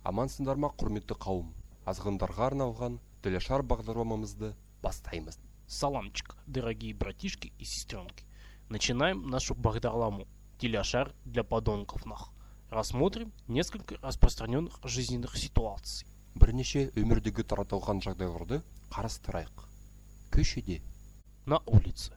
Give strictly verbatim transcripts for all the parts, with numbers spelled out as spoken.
Амансыңдар ма, құрметті қауым? Азғындарға арналған Телешар бағдарламамызды бастаймыз. Саламчик, дорогие братишки и сестренки. Начинаем нашу бағдарламу «Телешар для подонков». Рассмотрим несколько распространенных жизненных ситуаций. Бірнеше өмірдегі таратылған жағдайларды қарастырайық. Көшеде. На улице.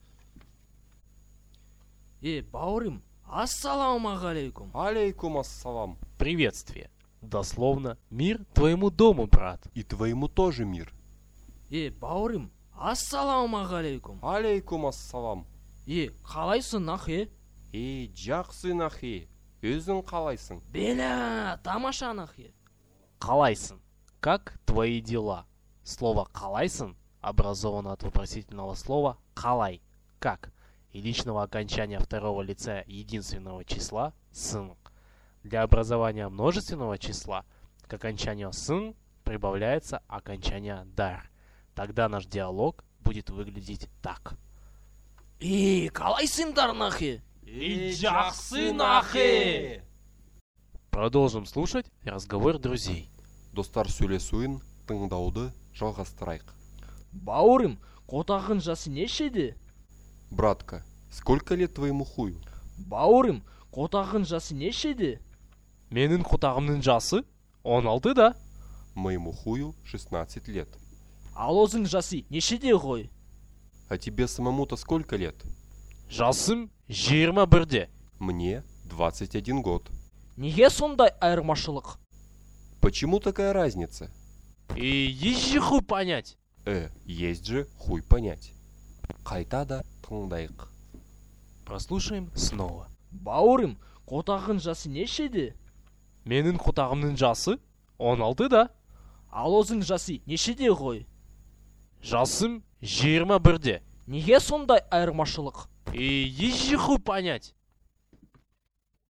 Э, бауырым, ассаламағалейкум. Алейкум ассалам. Приветствие. Дословно «Мир твоему дому, брат». И твоему тоже мир. Э, бауырым, ассаламағалейкум. Алейкум ассалам. Э, қалайсың, нахе? Ей, жақсы нахе. Өзің қалайсың? Беля, тамаша, нахе. Қалайсың. Как твои дела? Слово «қалайсың» образовано от вопросительного слова «қалай». Как? И личного окончания второго лица единственного числа «сын». Для образования множественного числа к окончанию «сын» прибавляется окончание «дар». Тогда наш диалог будет выглядеть так. Э, қалайсыңдар, нахе? И жақсы, нахе! Продолжим слушать разговор друзей. Достар сөйлесуін тыңдауды жалғастырайық. Бауырым, қотағың жасы нешеде? Братка, сколько лет твоему хую? Бауырым, қотағың жасы нешеде? Менің қотағымның жасы он алтыда. Моему хую шестнадцать лет. Ал өзің жасы нешеде ғой? А тебе самому-то сколько лет? Жасым жиырма бірде. Мне двадцать один год. Неге сондай айырмашылық? Почему такая разница? И есть же хуй понять. Э, есть же хуй понять. Қайта да тыңдайық. Прослушаем снова. Бауырым, қотағың жасы нешеде? Менің қотағымның жасы он алтыда. Ал өзің жасы нешеде ғой? Жасым жиырма бірде. Неге сондай айырмашылық? И есть же хуй понять.